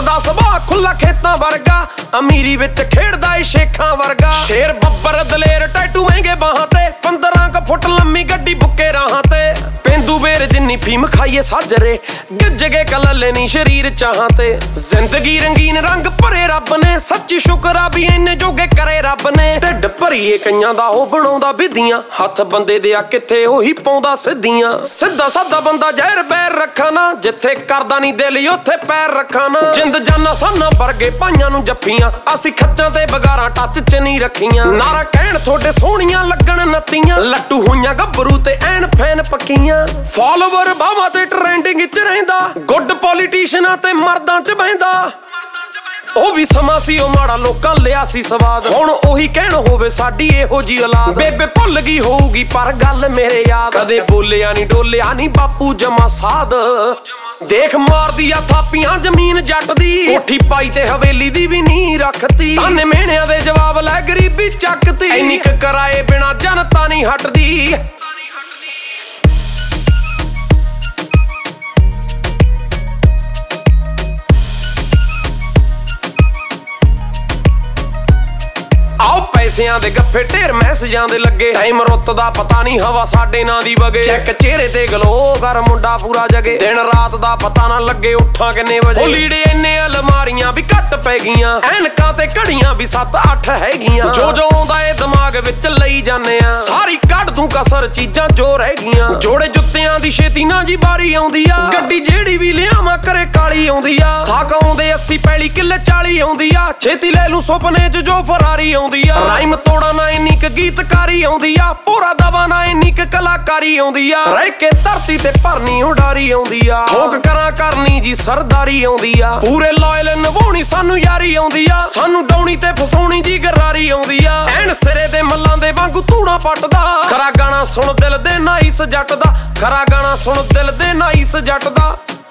ਦਾ ਸੁਭਾਅ ਖੁੱਲਾ ਖੇਤਾਂ ਵਰਗਾ, ਅਮੀਰੀ ਵਿੱਚ ਖੇਡਦਾ ਏ ਸ਼ੇਖਾਂ ਵਰਗਾ। ਸ਼ੇਰ ਬੱਬਰ ਦਲੇਰ ਟੈਟੂ ਮਹਿੰਗੇ ਬਾਹਾਂ ਤੇ, 15 ਕੁ ਫੁੱਟ ਲੰਮੀ ਗੱਡੀ ਬੁੱਕੇ ਰਾਹਾਂ ਤੇ। ਪੇਂਦੂ ਬੇਰ ਜਿੰਨੀ ਫੀਮ ਖਾਈਏ ਸਾਜਰੇ, ਗਿੱਜ ਗਏ ਕਲਲੇ ਨੀ ਸ਼ਰੀਰ ਚਾਹਾਂ ਤੇ। ਜ਼ਿੰਦਗੀ ਰੰਗੀਨ ਰੰਗ ਭਰੇ ਰੱਬ ਨੇ, ਸੱਚੀ ਸ਼ੁਕਰ ਆ ਵੀ ਇੰਨੇ ਜੋਗੇ ਕਰੇ ਰੱਬ ਨੇ। ਢਿੱਡ ਭਰੀਏ ਕਈਆਂ ਦਾ ਉਹ ਬਣਾਉਂਦਾ ਵਿਧੀਆਂ, ਹੱਥ ਬੰਦੇ ਦੇ ਆ ਕਿੱਥੇ ਉਹੀ ਪਾਉਂਦਾ ਸਿੱਧੀਆਂ। ਸਿੱਧਾ ਸਾਦਾ ਬੰਦਾ ਜ਼ਹਿਰ ਬੈਰ ਰੱਖਾ ਨਾ, ਜਿੱਥੇ ਕਰਦਾ ਨੀ ਦਿਲ ਉੱਥੇ ਪੈਰ ਰੱਖਾ ਨਾ। ਜਿੰਦ ਜਾਨਾ ਸਾਨਾ ਵਰਗੇ ਭਾਈਆਂ ਨੂੰ ਜੱਫੀਆਂ, ਅਸੀਂ ਖੱਚਾਂ ਤੇ ਬਗਾਰਾਂ ਟੱਚ ਚ ਨਹੀਂ ਰੱਖੀਆਂ। ਨਾਰਾ ਕਹਿਣ ਤੁਹਾਡੇ ਸੋਹਣੀਆਂ ਲੱਗਣ ਨੱਤੀਆਂ, ਲੱਟੂ ਹੋਈਆਂ ਗੱਭਰੂ ਤੇ ਐਨ ਫੈਨ ਪੱਕੀਆਂ। ਫਾਲੋਵਰ ਬਾਵਾ ਤੇ ਟ੍ਰੈਂਡਿੰਗ ਚ ਰਹਿੰਦਾ, ਗੁੱਡ ਪੋਲੀਟੀਸ਼ੀਅਨਾਂ ਤੇ ਮਰਦਾਂ ਚ ਬਹਿੰਦਾ। ਉਹ ਵੀ ਸਮਾਂ ਸੀ ਉਹ ਮਾੜਾ, ਲੋਕਾਂ ਲਿਆ ਸੀ ਸਵਾਦ। ਹੁਣ ਉਹੀ ਕਹਿਣ ਹੋਵੇ ਸਾਡੀ ਇਹੋ ਜੀ ਔਲਾਦ। ਬੇਬੇ ਭੁੱਲ ਗਈ ਹੋਊਗੀ ਪਰ ਗੱਲ ਮੇਰੇ ਯਾਦ, ਕਦੇ ਬੋਲਿਆ ਨੀ ਡੋਲਿਆ ਨੀ ਬਾਪੂ ਜਮਾ ਸਾਧ। ਦੇਖ ਮਾਰਦੀ ਆ ਥਾਪੀਆਂ ਜ਼ਮੀਨ ਜੱਟ ਦੀ, ਕੋਠੀ ਪਾਈ ਤੇ ਹਵੇਲੀ ਦੀ ਵੀ ਨਹੀਂ ਰੱਖਤੀ। ਤਾਨੇ ਮਿਹਣਿਆਂ ਦੇ ਜਵਾਬ ਲੈ ਗਰੀਬੀ ਚੱਕਤੀ, ਇੰਨੀ ਕੁ ਕਰਾਏ ਬਿਨਾ ਜਨਤਾ ਨਹੀਂ ਹਟਦੀ। ਆਓ ਪੈਸਿਆਂ ਦੇ ਗੱਫੇ ਢੇਰ ਮੈਸੇਜਾਂ ਦੇ ਲੱਗੇ, ਟਾਈਮ ਰੁੱਤ ਦਾ ਪਤਾ ਨਹੀਂ ਹਵਾ ਸਾਡੇ ਨਾਂ ਦੀ ਵਗੇ। ਚੈੱਕ ਚਿਹਰੇ ਤੇ ਗਲੋ ਕਰ ਮੁੰਡਾ ਪੂਰਾ ਜਗੇ, ਦਿਨ ਰਾਤ ਦਾ ਪਤਾ ਨਾ ਲੱਗੇ ਉੱਠਾਂ ਕਿੰਨੇ ਵਜੇ। ਉਹ ਲੀੜੇ ਇੰਨੇ ਅਲਮਾਰੀਆਂ ਵੀ ਘੱਟ ਪੈ ਗਈਆਂ, ਐਨਕਾਂ ਤੇ ਘੜੀਆਂ ਵੀ 7-8 ਹੈਗੀਆਂ। ਜੋ ਜੋ ਆਉਂਦਾ ਏ ਦਿਮਾਗ ਵਿੱਚ ਲਈ ਜਾਂਦੇ ਆ, ਸਾਰੀ ਕੱਢ ਦੂੰ ਕਸਰ ਚੀਜ਼ਾਂ ਜੋ ਰਹਿ ਗਈਆਂ। ਜੋੜੇ ਜੁੱਤਿਆਂ ਦੀ ਛੇਤੀ ਨਾ ਜੀ ਬਾਰੀ ਆਉਂਦੀ ਆ, ਗੱਡੀ ਜਿਹੜੀ ਵੀ ਲਿਆਵਾਂ ਕਰੇ ਕਾਲੀ ਆਉਂਦੀ ਆ। ਸਾਕ ਆਉਂਦੇ 80 ਪੈਲੀ ਕਿੱਲੇ 40 ਆਉਂਦੀ ਆ, ਛੇਤੀ ਲੈ ਲੂੰ ਸੁਪਨੇ ਚ ਜੋ ਫਰਾਰੀ ਆਉਂਦੀ ਆ। ਰਾਈਮ ਤੋੜਾ ਨਾ ਇੰਨੀ ਕ ਗੀਤਕਾਰੀ ਆਉਂਦੀ ਆ, ਪੂਰਾ ਦਵਾ ਨਾ ਇੰਨੀ ਕ ਕਲਾਕਾਰੀ ਆਉਂਦੀ ਆ। ਰਹਿ ਕੇ ਧਰਤੀ ਤੇ ਭਰਨੀ ਉਡਾਰੀ ਆਉਂਦੀ ਆ, ਠੋਕ ਕਰਾਂ ਕਰਨੀ ਜੀ ਸਰਦਾਰੀ ਆਉਂਦੀ ਆ। ਪੂਰੇ ਲਾਇਲ ਨਿਭਾਉਣੀ ਸਾਨੂੰ ਯਾਰੀ ਆਉਂਦੀ ਆ, ਸਾਨੂੰ ਡਾਉਣੀ ਤੇ ਫਸਾਉਣੀ ਜੀ ਗਰਾਰੀ ਆਉਂਦੀ ਆ। ਐਨ ਸਿਰੇ ਦੇ ਮੱਲਾਂ ਦੇ ਵਾਂਗੂ ਧੂਣਾ ਪੱਟਦਾ, ਖਰਾ ਗਾਣਾ ਸੁਣ ਦਿਲ ਦੇ ਨਾਈਸ ਜੱਟ ਦਾ, ਖਰਾ ਗਾਣਾ ਸੁਣ ਦਿਲ ਦੇ ਨਾਈਸ ਜੱਟ ਦਾ।